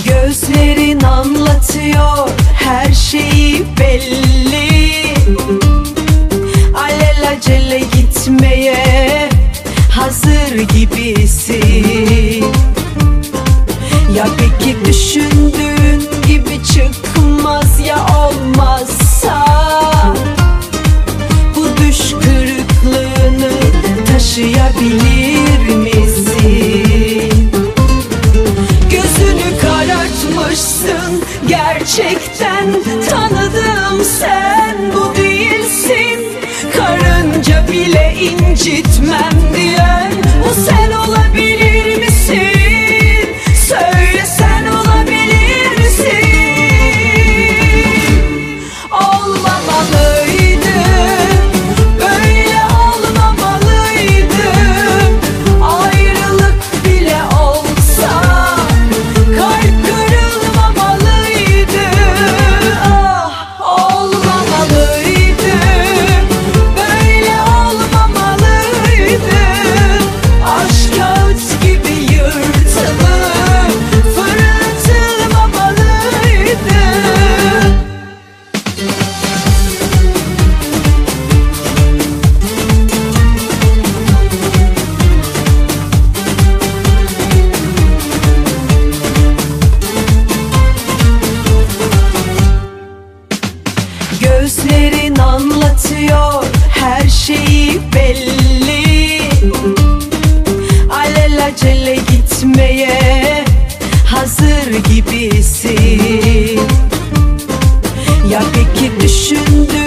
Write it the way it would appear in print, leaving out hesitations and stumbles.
Gözlerin anlatıyor, her şeyi belli. Alelacele gitmeye hazır gibisin. Ya peki düşündüğün gibi çıkmaz ya olmazsa? Bu düş kırıklığını taşıyabilir misin? Gözünü karartmışsın, gerçekten tanıdım, sen bu değilsin. Karınca bile incitmem diyen bu sen olabilir misin? Söyle, sen olabilir misin? Olmamalıydı, böyle olmamalıydı. Ayrılık bile olsa kalp kırılmamalıydı. Ah, olmamalıydı, böyle olmamalıydı. Aşk kağıt gibi yırtılıp fırlatılmamalıydı. Gözlerin anlatıyor, her şeyi belli. Alelacele gitmeye hazır gibisin. Ya peki düşündün